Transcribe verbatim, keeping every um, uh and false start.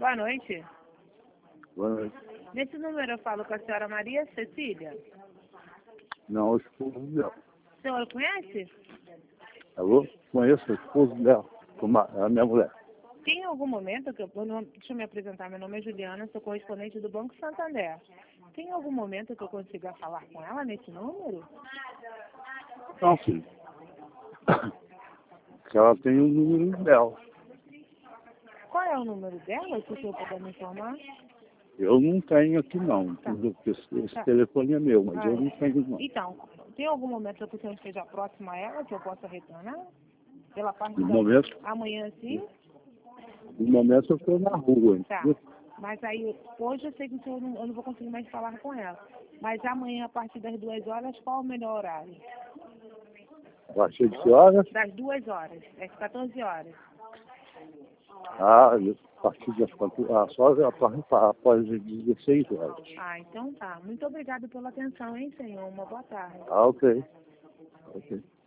Boa noite. Boa noite. Nesse número eu falo com a senhora Maria Cecília. Não, o esposo dela. A senhora conhece? Alô? Conheço o esposo dela, como a, a minha mulher. Tem algum momento que eu... Deixa eu me apresentar. Meu nome é Juliana, sou correspondente do Banco Santander. Tem algum momento que eu consiga falar com ela nesse número? Não, filho. Que ela tem o número dela. Qual é o número dela, se o senhor puder me informar? Eu não tenho aqui não, Tá. entendeu? Porque esse, esse Tá. telefone é meu, mas Ah, eu não tenho não. então, tem algum momento que o senhor esteja próximo a ela, que eu possa retornar? Pela parte No da... momento, Amanhã, sim? no momento eu estou na rua, Tá. entendeu? Mas aí, hoje eu sei que o senhor não, eu não vou conseguir mais falar com ela. Mas amanhã, a partir das duas horas, qual é o melhor horário? A partir de que horas? Das duas horas, às quatorze horas. Ah, a partir das quatro, ah, só após, após as dezesseis horas. Ah, então tá. Muito obrigada pela atenção, hein, senhor? Uma boa tarde. Ah, ok. Ok.